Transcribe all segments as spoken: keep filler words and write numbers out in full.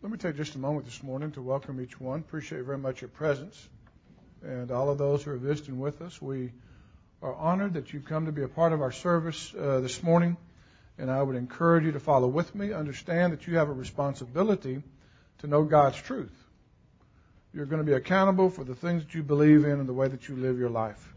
Let me take just a moment this morning to welcome each one. Appreciate very much your presence. And all of those who are visiting with us, we are honored that you've come to be a part of our service uh, this morning. And I would encourage you to follow with me. Understand that you have a responsibility to know God's truth. You're going to be accountable for the things that you believe in and the way that you live your life.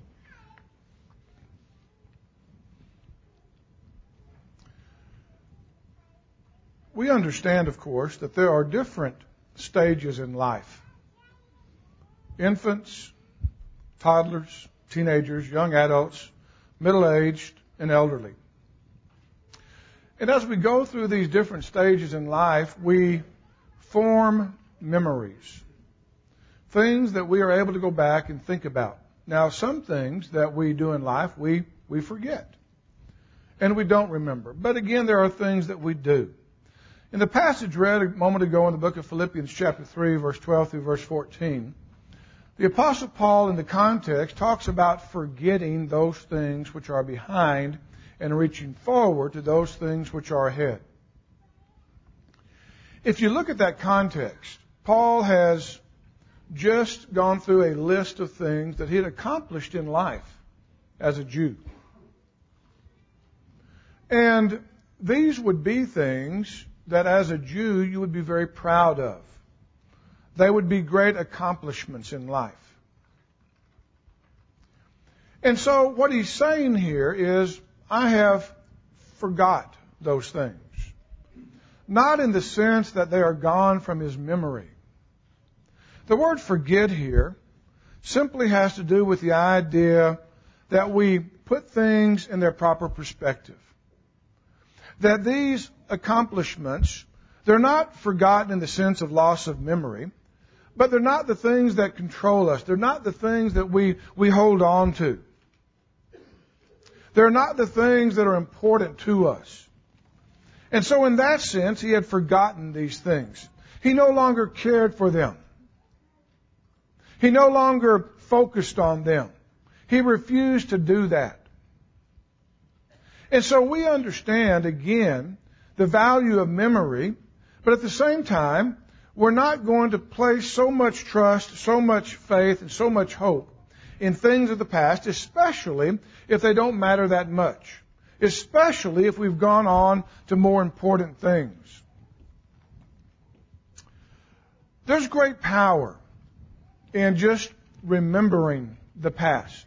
We understand, of course, that there are different stages in life. Infants, toddlers, teenagers, young adults, middle-aged, and elderly. And as we go through these different stages in life, we form memories. Things that we are able to go back and think about. Now, some things that we do in life, we, we forget. And we don't remember. But again, there are things that we do. In the passage read a moment ago in the book of Philippians chapter three, verse twelve through verse fourteen, the Apostle Paul in the context talks about forgetting those things which are behind and reaching forward to those things which are ahead. If you look at that context, Paul has just gone through a list of things that he had accomplished in life as a Jew. And these would be things that as a Jew you would be very proud of. They would be great accomplishments in life. And so what he's saying here is, I have forgot those things. Not in the sense that they are gone from his memory. The word forget here simply has to do with the idea that we put things in their proper perspective. That these accomplishments, they're not forgotten in the sense of loss of memory, but they're not the things that control us. They're not the things that we, we hold on to. They're not the things that are important to us. And so in that sense, he had forgotten these things. He no longer cared for them. He no longer focused on them. He refused to do that. And so we understand, again, the value of memory, but at the same time, we're not going to place so much trust, so much faith, and so much hope in things of the past, especially if they don't matter that much, especially if we've gone on to more important things. There's great power in just remembering the past.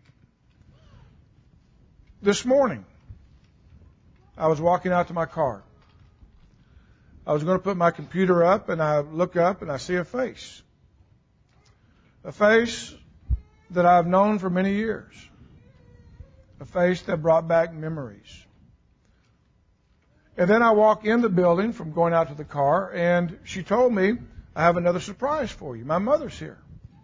This morning, I was walking out to my car. I was going to put my computer up, and I look up and I see a face. A face that I've known for many years. A face that brought back memories. And then I walk in the building from going out to the car, and she told me, I have another surprise for you. My mother's here.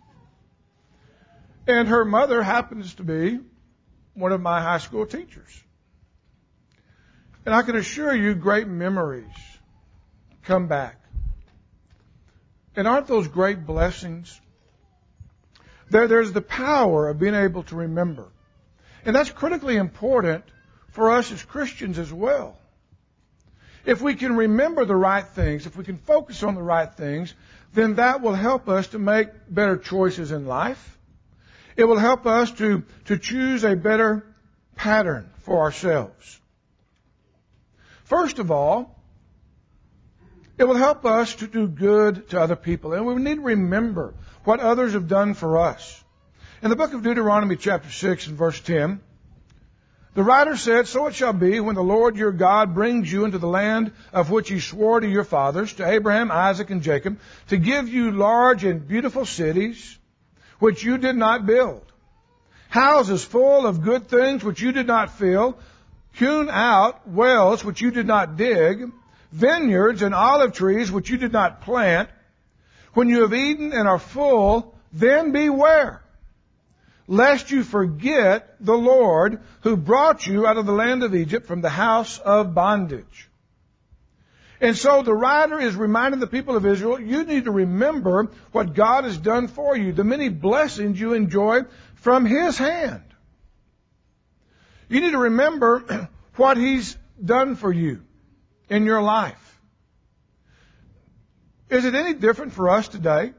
And her mother happens to be one of my high school teachers. And I can assure you, great memories come back. And aren't those great blessings? There, there's the power of being able to remember. And that's critically important for us as Christians as well. If we can remember the right things, if we can focus on the right things, then that will help us to make better choices in life. It will help us to, to choose a better pattern for ourselves. First of all, it will help us to do good to other people. And we need to remember what others have done for us. In the book of Deuteronomy chapter six and verse ten, the writer said, So it shall be when the Lord your God brings you into the land of which he swore to your fathers, to Abraham, Isaac, and Jacob, to give you large and beautiful cities, which you did not build, houses full of good things which you did not fill, hewn out wells which you did not dig, vineyards and olive trees which you did not plant. When you have eaten and are full, then beware, lest you forget the Lord who brought you out of the land of Egypt from the house of bondage. And so the writer is reminding the people of Israel, you need to remember what God has done for you, the many blessings you enjoy from his hand. You need to remember what he's done for you in your life. Is it any different for us today?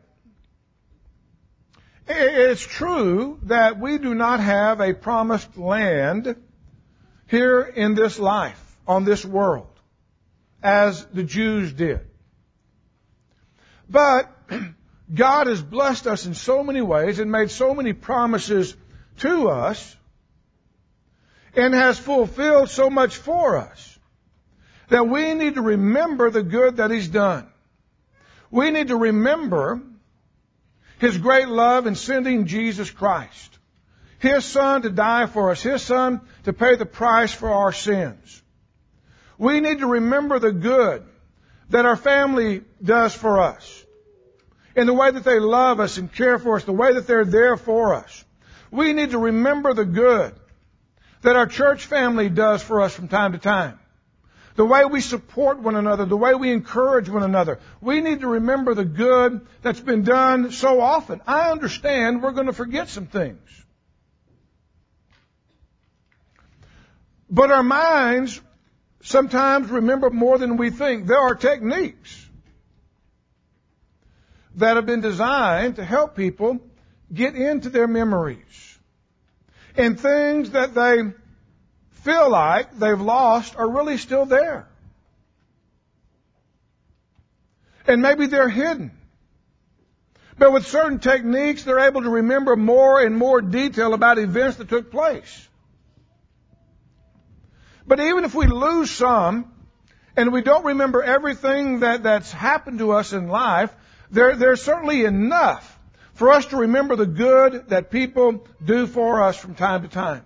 It's true that we do not have a promised land here in this life, on this world, as the Jews did. But God has blessed us in so many ways and made so many promises to us and has fulfilled so much for us that we need to remember the good that He's done. We need to remember His great love in sending Jesus Christ, His Son to die for us, His Son to pay the price for our sins. We need to remember the good that our family does for us, in the way that they love us and care for us, the way that they're there for us. We need to remember the good that our church family does for us from time to time, the way we support one another, the way we encourage one another. We need to remember the good that's been done so often. I understand we're going to forget some things. But our minds sometimes remember more than we think. There are techniques that have been designed to help people get into their memories. And things that they feel like they've lost are really still there. And maybe they're hidden. But with certain techniques, they're able to remember more and more detail about events that took place. But even if we lose some, and we don't remember everything that, that's happened to us in life, there, there's certainly enough for us to remember the good that people do for us from time to time.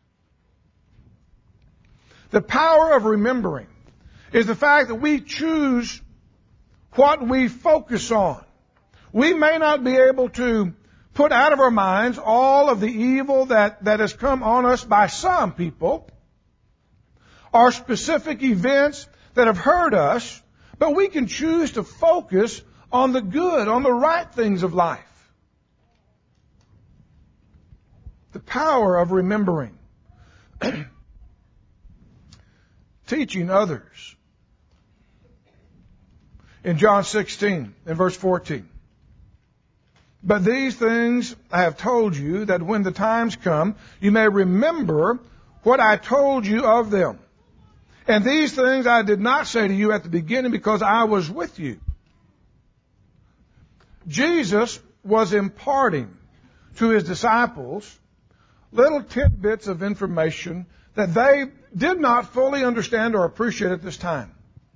The power of remembering is the fact that we choose what we focus on. We may not be able to put out of our minds all of the evil that, that has come on us by some people, or specific events that have hurt us, but we can choose to focus on the good, on the right things of life. The power of remembering. Teaching others. In John sixteen, in verse fourteen. But these things I have told you, that when the times come, you may remember what I told you of them. And these things I did not say to you at the beginning, because I was with you. Jesus was imparting to His disciples little tidbits of information that they did not fully understand or appreciate at this time.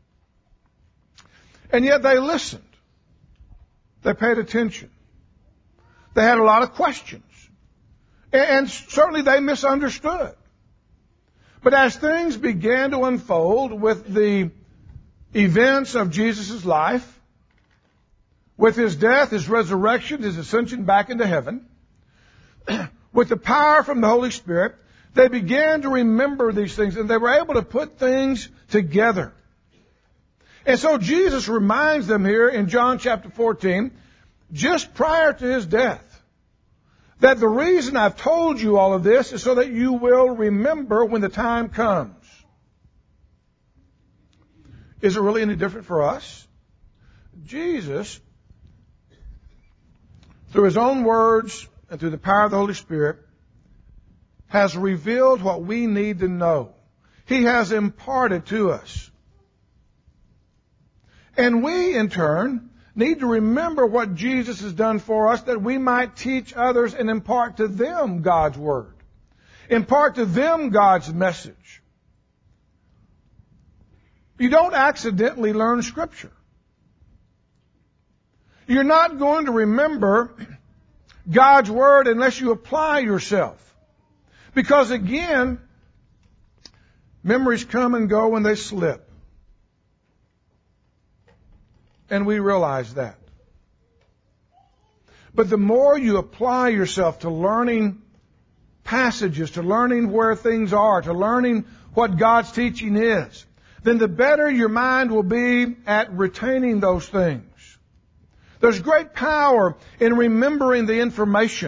And yet they listened. They paid attention. They had a lot of questions. And certainly they misunderstood. But as things began to unfold with the events of Jesus' life, with His death, His resurrection, His ascension back into heaven, with the power from the Holy Spirit, they began to remember these things, and they were able to put things together. And so Jesus reminds them here in John chapter fourteen, just prior to His death, that the reason I've told you all of this is so that you will remember when the time comes. Is it really any different for us? Jesus, through His own words and through the power of the Holy Spirit, has revealed what we need to know. He has imparted to us. And we, in turn, need to remember what Jesus has done for us, that we might teach others and impart to them God's Word. Impart to them God's message. You don't accidentally learn Scripture. You're not going to remember God's Word unless you apply yourself. Because again, memories come and go and they slip. And we realize that. But the more you apply yourself to learning passages, to learning where things are, to learning what God's teaching is, then the better your mind will be at retaining those things. There's great power in remembering the information.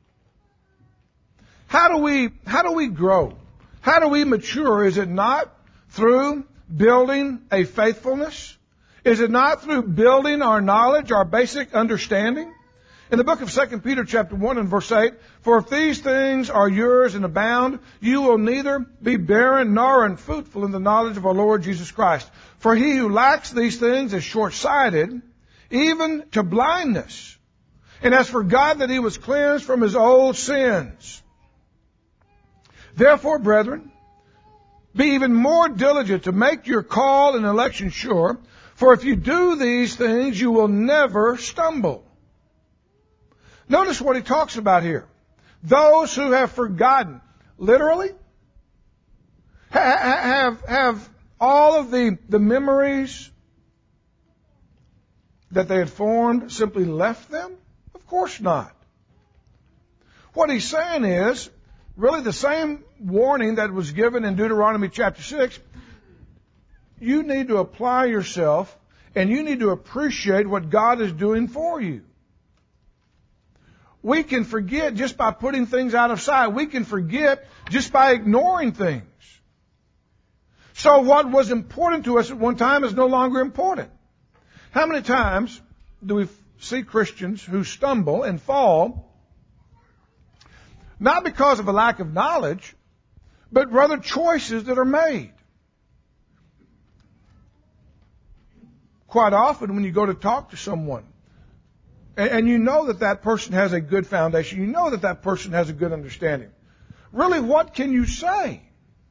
How do we, how do we grow? How do we mature? Is it not through building a faithfulness? Is it not through building our knowledge, our basic understanding? In the book of Second Peter chapter one and verse eight, for if these things are yours and abound, you will neither be barren nor unfruitful in the knowledge of our Lord Jesus Christ. For he who lacks these things is short-sighted, even to blindness, and has forgotten that he was cleansed from his old sins. Therefore, brethren, be even more diligent to make your call and election sure, for if you do these things, you will never stumble. Notice what he talks about here. Those who have forgotten, literally, ha- have, have all of the, the memories that they had formed simply left them? Of course not. What he's saying is, really the same warning that was given in Deuteronomy chapter six. You need to apply yourself and you need to appreciate what God is doing for you. We can forget just by putting things out of sight. We can forget just by ignoring things. So what was important to us at one time is no longer important. How many times do we see Christians who stumble and fall, not because of a lack of knowledge, but rather choices that are made? Quite often when you go to talk to someone, and, and you know that that person has a good foundation, you know that that person has a good understanding, really what can you say?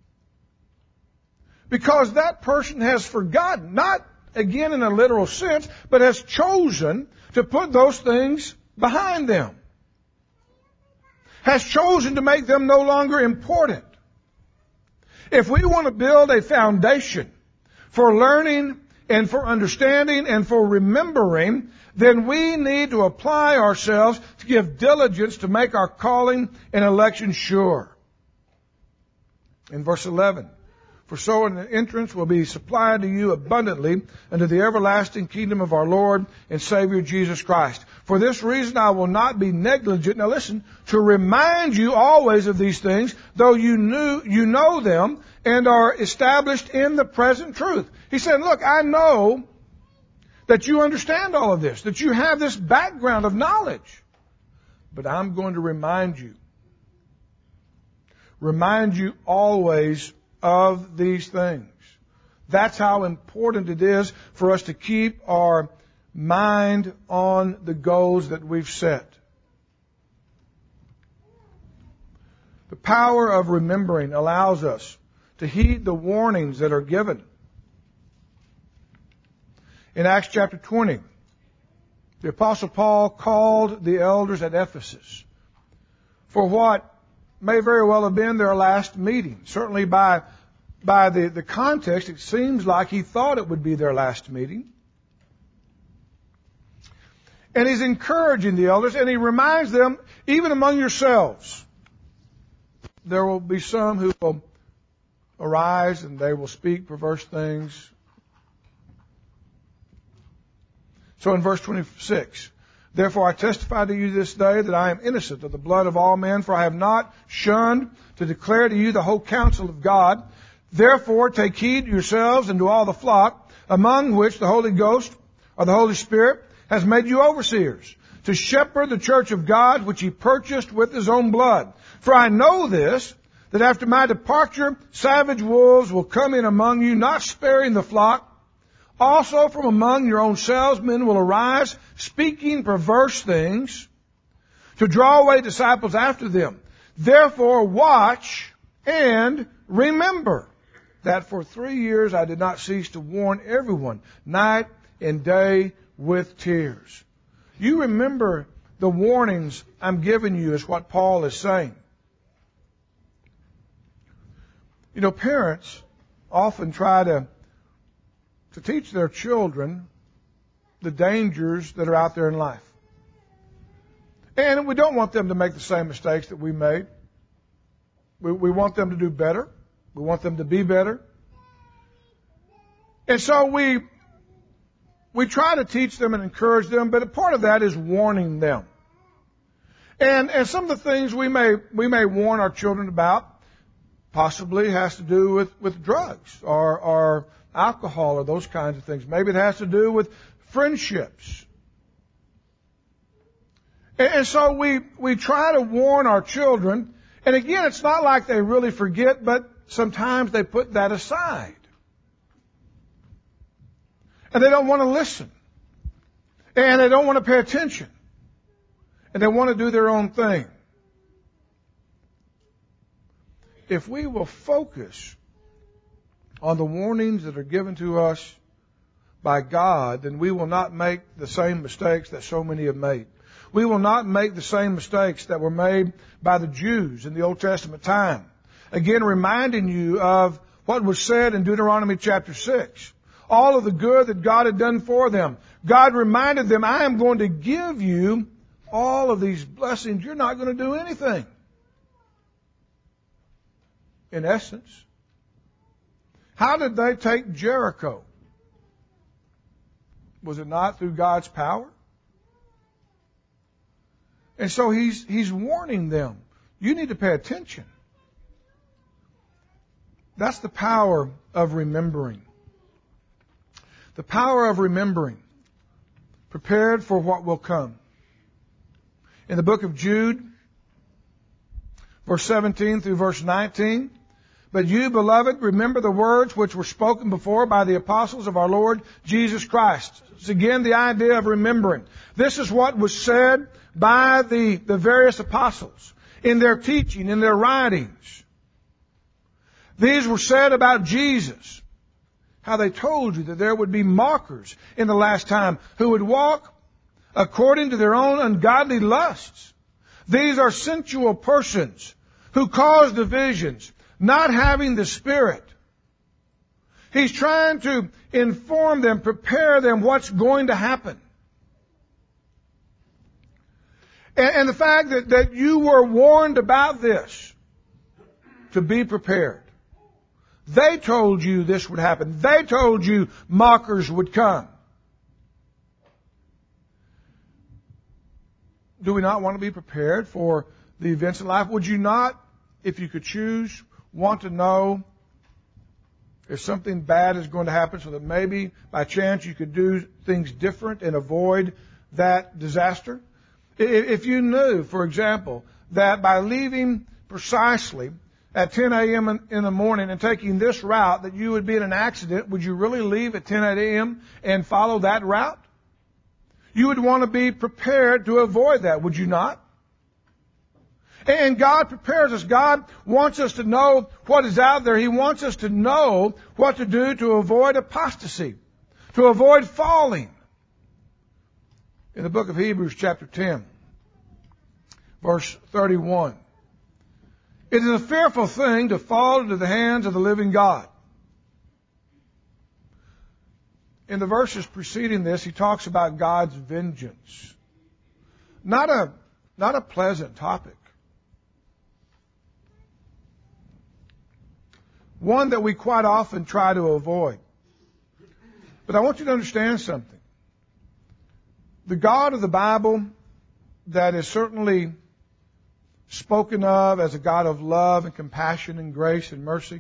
Because that person has forgotten, not again in a literal sense, but has chosen to put those things behind them. Has chosen to make them no longer important. If we want to build a foundation for learning and for understanding and for remembering, then we need to apply ourselves to give diligence to make our calling and election sure. In verse eleven, for so an entrance will be supplied to you abundantly unto the everlasting kingdom of our Lord and Savior Jesus Christ. For this reason I will not be negligent, now listen, to remind you always of these things, though you knew, you know them and are established in the present truth. He said, look, I know that you understand all of this, that you have this background of knowledge, but I'm going to remind you. Remind you always of these things. That's how important it is for us to keep our mind on the goals that we've set. The power of remembering allows us to heed the warnings that are given. In Acts chapter twenty, the Apostle Paul called the elders at Ephesus for what may very well have been their last meeting. Certainly by, by the, the context, it seems like he thought it would be their last meeting. And he's encouraging the elders, and he reminds them, even among yourselves, there will be some who will arise and they will speak perverse things. So in verse twenty-six, therefore I testify to you this day that I am innocent of the blood of all men, for I have not shunned to declare to you the whole counsel of God. Therefore take heed to yourselves and to all the flock, among which the Holy Ghost, or the Holy Spirit, has made you overseers, to shepherd the church of God, which he purchased with his own blood. For I know this, that after my departure, savage wolves will come in among you, not sparing the flock. Also from among your own selves men will arise, speaking perverse things, to draw away disciples after them. Therefore watch and remember that for three years I did not cease to warn everyone, night and day with tears. You remember the warnings I'm giving you is what Paul is saying. You know, parents often try to to teach their children the dangers that are out there in life. And we don't want them to make the same mistakes that we made. We, we want them to do better. We want them to be better. And so we we try to teach them and encourage them, but a part of that is warning them. And and some of the things we may we may warn our children about possibly has to do with, with drugs or, or alcohol or those kinds of things. Maybe it has to do with friendships. And, and so we, we try to warn our children. And again, it's not like they really forget, but sometimes they put that aside. And they don't want to listen. And they don't want to pay attention. And they want to do their own thing. If we will focus on the warnings that are given to us by God, then we will not make the same mistakes that so many have made. We will not make the same mistakes that were made by the Jews in the Old Testament time. Again, reminding you of what was said in Deuteronomy chapter six. All of the good that God had done for them. God reminded them, I am going to give you all of these blessings. You're not going to do anything. In essence, how did they take Jericho? Was it not through God's power? And so he's, he's warning them. You need to pay attention. That's the power of remembering. The power of remembering. Prepared for what will come. In the book of Jude, verse seventeen through verse nineteen, but you, beloved, remember the words which were spoken before by the apostles of our Lord Jesus Christ. It's again the idea of remembering. This is what was said by the, the various apostles in their teaching, in their writings. These were said about Jesus. How they told you that there would be mockers in the last time who would walk according to their own ungodly lusts. These are sensual persons who cause divisions, not having the Spirit. He's trying to inform them, prepare them what's going to happen. And, and the fact that, that you were warned about this, to be prepared. They told you this would happen. They told you mockers would come. Do we not want to be prepared for the events in life? Would you not, if you could choose, want to know if something bad is going to happen so that maybe by chance you could do things different and avoid that disaster? If you knew, for example, that by leaving precisely at ten a.m. in the morning and taking this route that you would be in an accident, would you really leave at ten a.m. and follow that route? You would want to be prepared to avoid that, would you not? And God prepares us. God wants us to know what is out there. He wants us to know what to do to avoid apostasy, to avoid falling. In the book of Hebrews chapter ten, verse thirty-one. It is a fearful thing to fall into the hands of the living God. In the verses preceding this, he talks about God's vengeance. Not a, not a pleasant topic. One that we quite often try to avoid. But I want you to understand something. The God of the Bible that is certainly spoken of as a God of love and compassion and grace and mercy,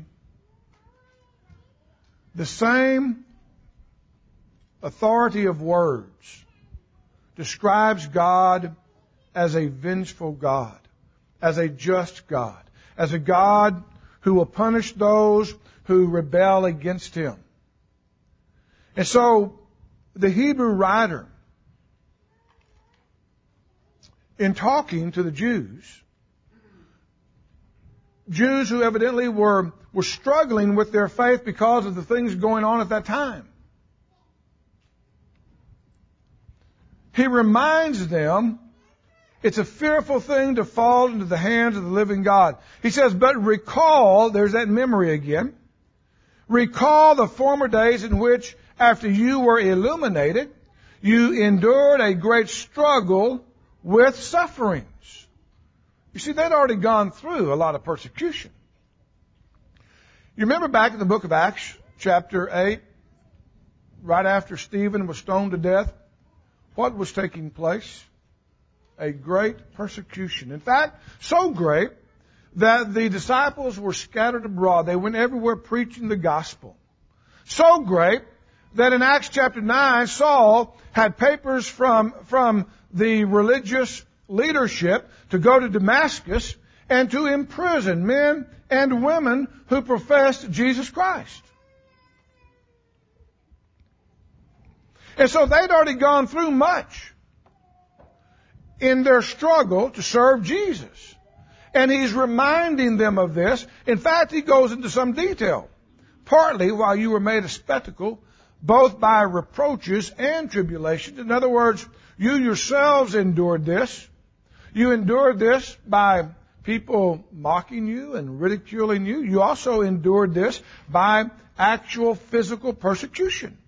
the same authority of words describes God as a vengeful God, as a just God, as a God who will punish those who rebel against Him. And so the Hebrew writer, in talking to the Jews, Jews who evidently were, were struggling with their faith because of the things going on at that time, he reminds them it's a fearful thing to fall into the hands of the living God. He says, but recall, there's that memory again, recall the former days in which, after you were illuminated, you endured a great struggle with sufferings. You see, they'd already gone through a lot of persecution. You remember back in the book of Acts, chapter eight, right after Stephen was stoned to death, what was taking place? A great persecution. In fact, so great that the disciples were scattered abroad. They went everywhere preaching the gospel. So great that in Acts chapter nine, Saul had papers from, from the religious leadership to go to Damascus and to imprison men and women who professed Jesus Christ. And so they'd already gone through much in their struggle to serve Jesus. And he's reminding them of this. In fact, he goes into some detail. Partly while you were made a spectacle, both by reproaches and tribulations. In other words, you yourselves endured this. You endured this by people mocking you and ridiculing you. You also endured this by actual physical persecution.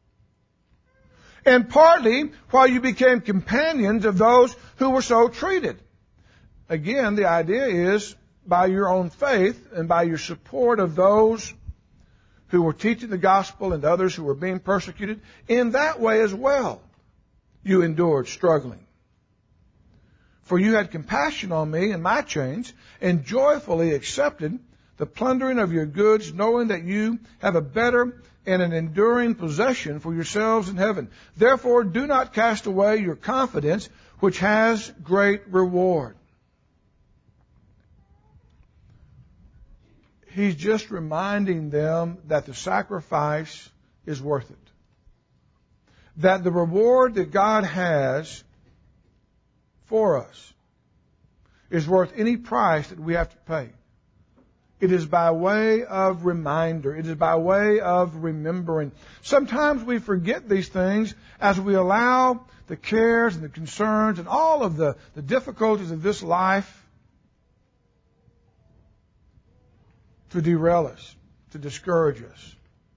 And partly while you became companions of those who were so treated. Again, the idea is by your own faith and by your support of those who were teaching the gospel and others who were being persecuted. In that way as well, you endured struggling. For you had compassion on me and my chains, and joyfully accepted the plundering of your goods, knowing that you have a better and an enduring possession for yourselves in heaven. Therefore, do not cast away your confidence, which has great reward. He's just reminding them that the sacrifice is worth it. That the reward that God has for us is worth any price that we have to pay. It is by way of reminder. It is by way of remembering. Sometimes we forget these things as we allow the cares and the concerns and all of the, the difficulties of this life to derail us, to discourage us.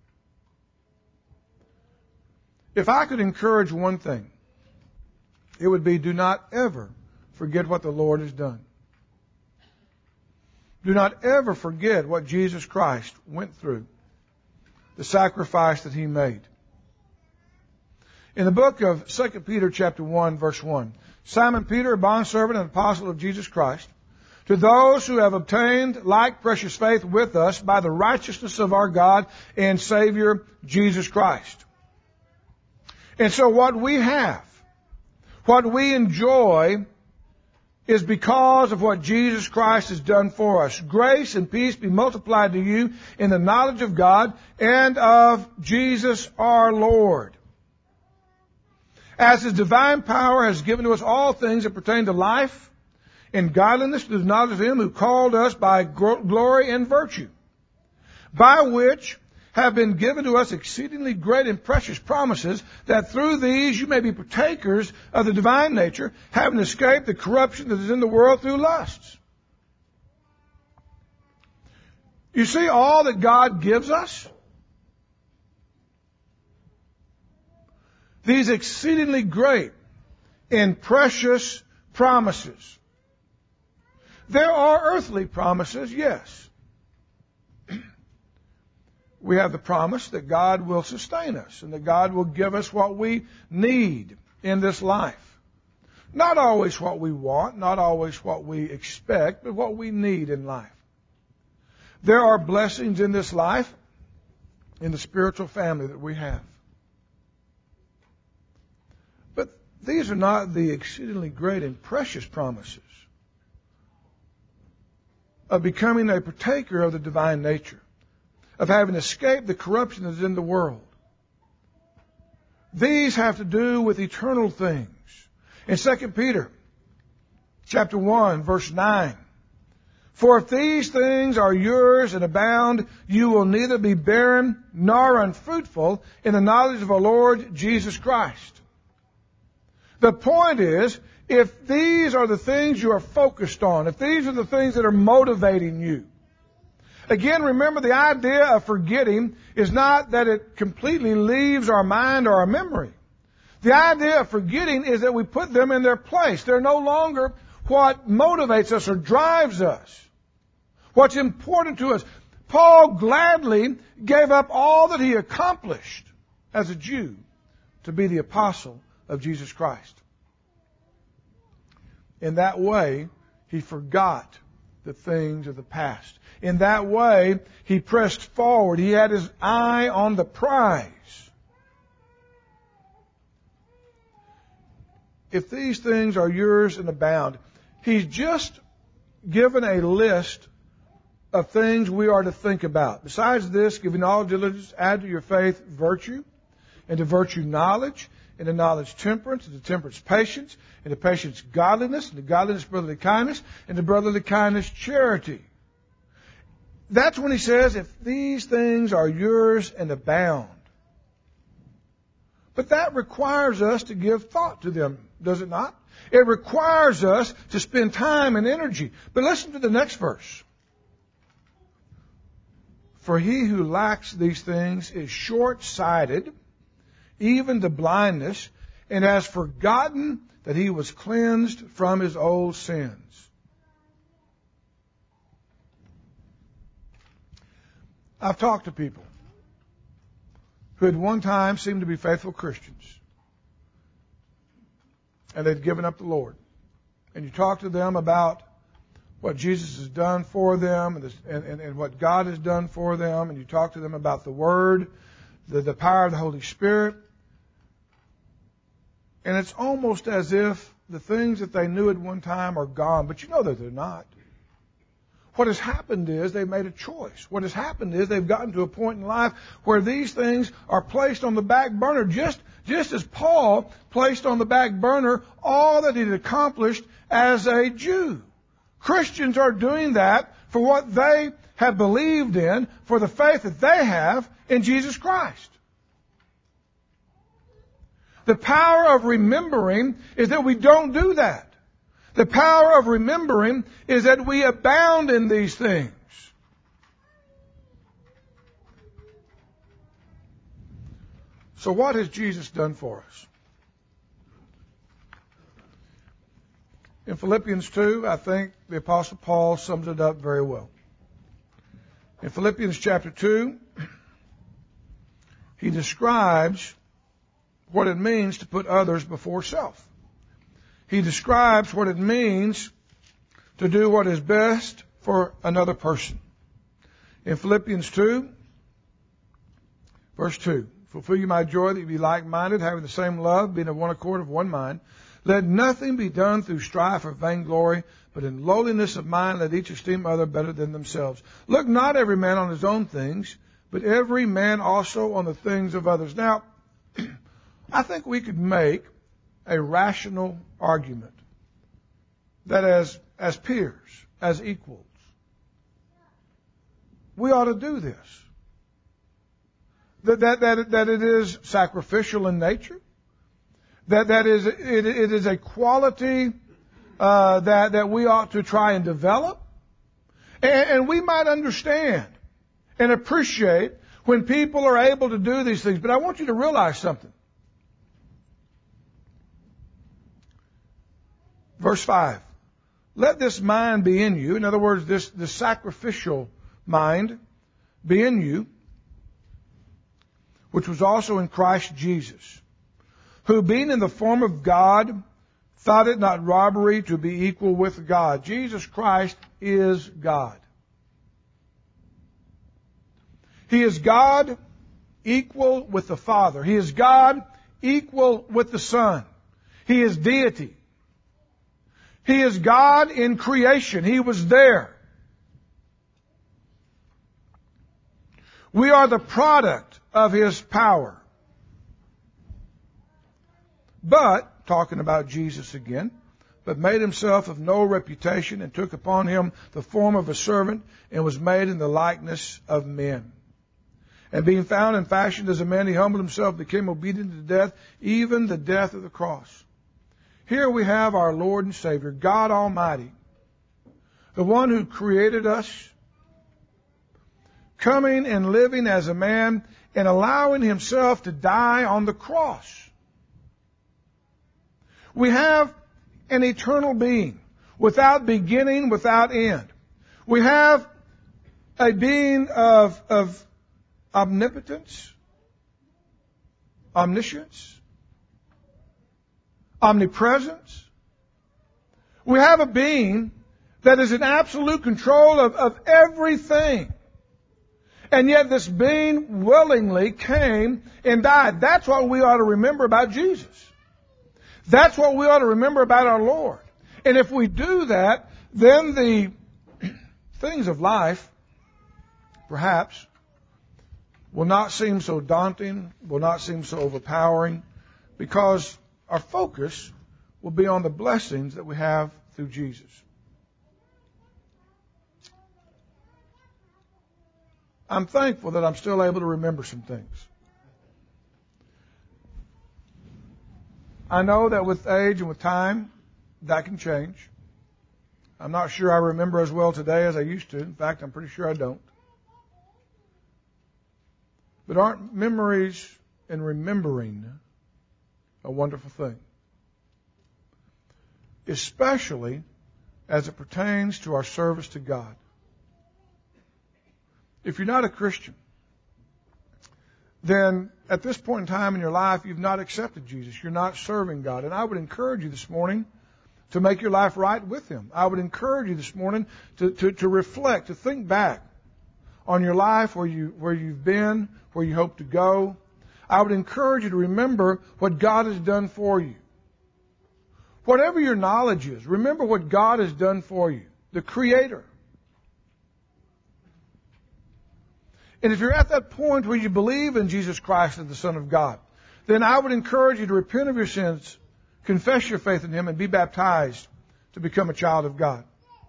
If I could encourage one thing, it would be do not ever forget what the Lord has done. Do not ever forget what Jesus Christ went through, the sacrifice that He made. In the book of Second Peter chapter one, verse one, Simon Peter, a bondservant and apostle of Jesus Christ, to those who have obtained like precious faith with us by the righteousness of our God and Savior Jesus Christ. And so what we have, what we enjoy, is because of what Jesus Christ has done for us. Grace and peace be multiplied to you in the knowledge of God and of Jesus our Lord. As His divine power has given to us all things that pertain to life and godliness, to the knowledge of Him who called us by glory and virtue, by which have been given to us exceedingly great and precious promises, that through these you may be partakers of the divine nature, having escaped the corruption that is in the world through lusts. You see all that God gives us? These exceedingly great and precious promises. There are earthly promises, yes. We have the promise that God will sustain us and that God will give us what we need in this life. Not always what we want, not always what we expect, but what we need in life. There are blessings in this life, in the spiritual family that we have. But these are not the exceedingly great and precious promises of becoming a partaker of the divine nature, of having escaped the corruption that is in the world. These have to do with eternal things. In Second Peter chapter one, verse nine, for if these things are yours and abound, you will neither be barren nor unfruitful in the knowledge of our Lord Jesus Christ. The point is, if these are the things you are focused on, if these are the things that are motivating you, again, remember the idea of forgetting is not that it completely leaves our mind or our memory. The idea of forgetting is that we put them in their place. They're no longer what motivates us or drives us. What's important to us. Paul gladly gave up all that he accomplished as a Jew to be the apostle of Jesus Christ. In that way, he forgot the things of the past. In that way, he pressed forward. He had his eye on the prize. If these things are yours and abound, he's just given a list of things we are to think about. Besides this, giving all diligence, add to your faith virtue, and to virtue knowledge, and to knowledge temperance, and to temperance patience, and to patience godliness, and to godliness brotherly kindness, and to brotherly kindness charity. That's when he says, if these things are yours and abound. But that requires us to give thought to them, does it not? It requires us to spend time and energy. But listen to the next verse. For he who lacks these things is short-sighted, even to blindness, and has forgotten that he was cleansed from his old sins. I've talked to people who at one time seemed to be faithful Christians, and they'd given up the Lord. And you talk to them about what Jesus has done for them and, this, and, and, and what God has done for them, and you talk to them about the Word, the, the power of the Holy Spirit, and it's almost as if the things that they knew at one time are gone, but you know that they're not. What has happened is they've made a choice. What has happened is they've gotten to a point in life where these things are placed on the back burner, just, just as Paul placed on the back burner all that he'd accomplished as a Jew. Christians are doing that for what they have believed in, for the faith that they have in Jesus Christ. The power of remembering is that we don't do that. The power of remembering is that we abound in these things. So what has Jesus done for us? In Philippians two, I think the Apostle Paul sums it up very well. In Philippians chapter two, he describes what it means to put others before self. He describes what it means to do what is best for another person. In Philippians two, verse two, fulfill you my joy that you be like-minded, having the same love, being of one accord, of one mind. Let nothing be done through strife or vainglory, but in lowliness of mind let each esteem other better than themselves. Look not every man on his own things, but every man also on the things of others. Now, I think we could make a rational argument that as, as peers, as equals, we ought to do this. That, that, that, that it is sacrificial in nature. That, that is, it, it is a quality uh, that, that we ought to try and develop. And, and we might understand and appreciate when people are able to do these things. But I want you to realize something. Verse five, let this mind be in you. In other words, this, this sacrificial mind be in you, which was also in Christ Jesus, who being in the form of God, thought it not robbery to be equal with God. Jesus Christ is God. He is God equal with the Father. He is God equal with the Son. He is deity. He is God in creation. He was there. We are the product of His power. But, talking about Jesus again, but made Himself of no reputation and took upon Him the form of a servant and was made in the likeness of men. And being found and fashioned as a man, He humbled Himself, became obedient to death, even the death of the cross. Here we have our Lord and Savior, God Almighty, the one who created us, coming and living as a man and allowing Himself to die on the cross. We have an eternal being, without beginning, without end. We have a being of, of omnipotence, omniscience, omnipresence. We have a being that is in absolute control of, of everything. And yet this being willingly came and died. That's what we ought to remember about Jesus. That's what we ought to remember about our Lord. And if we do that, then the things of life, perhaps, will not seem so daunting, will not seem so overpowering, because our focus will be on the blessings that we have through Jesus. I'm thankful that I'm still able to remember some things. I know that with age and with time, that can change. I'm not sure I remember as well today as I used to. In fact, I'm pretty sure I don't. But aren't memories and remembering a wonderful thing? Especially as it pertains to our service to God. If you're not a Christian, then at this point in time in your life, you've not accepted Jesus. You're not serving God. And I would encourage you this morning to make your life right with Him. I would encourage you this morning to, to, to reflect, to think back on your life, where, you, where you've been, where you hope to go. I would encourage you to remember what God has done for you. Whatever your knowledge is, remember what God has done for you, the Creator. And if you're at that point where you believe in Jesus Christ as the Son of God, then I would encourage you to repent of your sins, confess your faith in Him, and be baptized to become a child of God.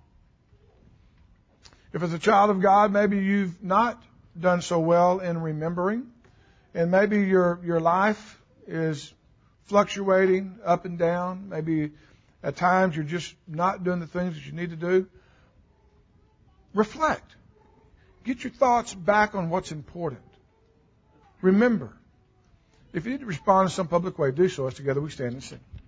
If as a child of God, maybe you've not done so well in remembering, and maybe your your life is fluctuating up and down. Maybe at times you're just not doing the things that you need to do. Reflect. Get your thoughts back on what's important. Remember. If you need to respond in some public way, do so as together we stand and sing.